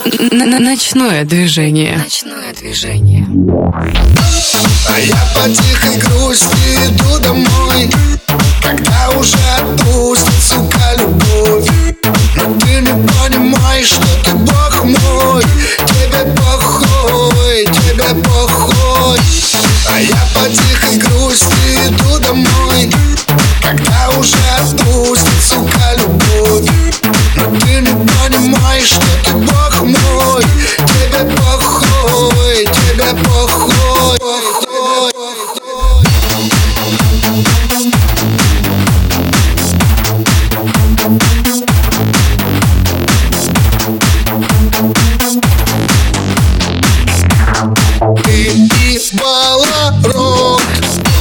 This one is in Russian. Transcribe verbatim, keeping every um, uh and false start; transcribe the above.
Ночное движение. Ночное движение. А я по тихой грусти иду домой, когда уже отпустит, сука, любовь.